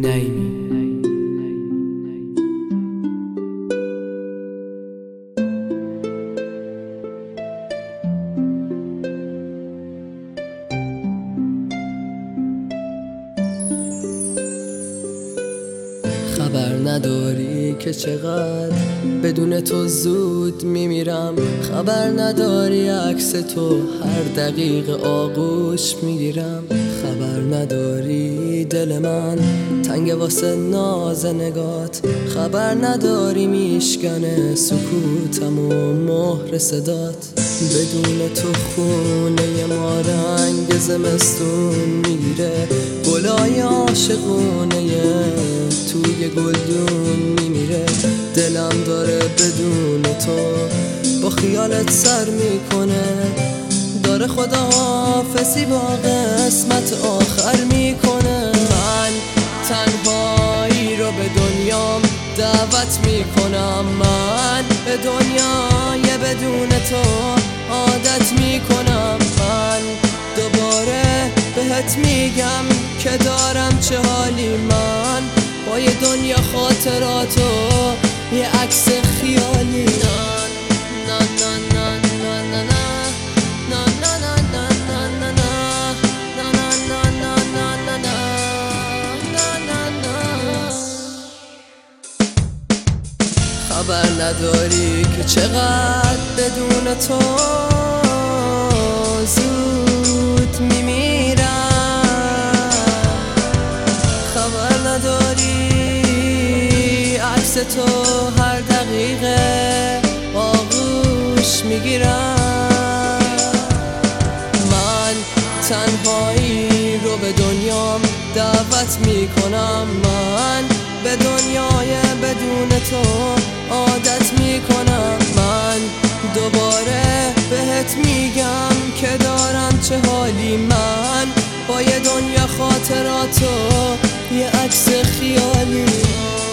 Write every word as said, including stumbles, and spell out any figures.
نعیمی. خبر نداری که چقدر بدون تو زود میمیرم، خبر نداری عکس تو هر دقیقه آغوش میگیرم، خبر نداری دل من تنگ واسه ناز نگات، خبر نداری میشکنه سکوتم و مهر صدات، بدون تو خونه ما رنگ زمستون میگیره، گلای عاشقونه توی گلدون میمیره، دلم داره بدون تو با خیالت سر میکنه، داره خداحافظی با قسمت آخر میکنه، من تنهایی رو به دنیام دعوت میکنم، من به دنیای بدون تو عادت میکنم، من دوباره بهت میگم که دارم چه حالی، من با یه دنیا خاطراتو یه عکس خیالی. خبر نداری که چقدر بدون تو زود میمیرم، خبر نداری عکس تو هر دقیقه آغوش میگیرم، من تنهایی رو به دنیام دعوت میکنم، من به دنیای بدون تو عادت میکنم، من دوباره بهت میگم که دارم چه حالی، من با یه دنیا خاطراتو یه عکس خیالی.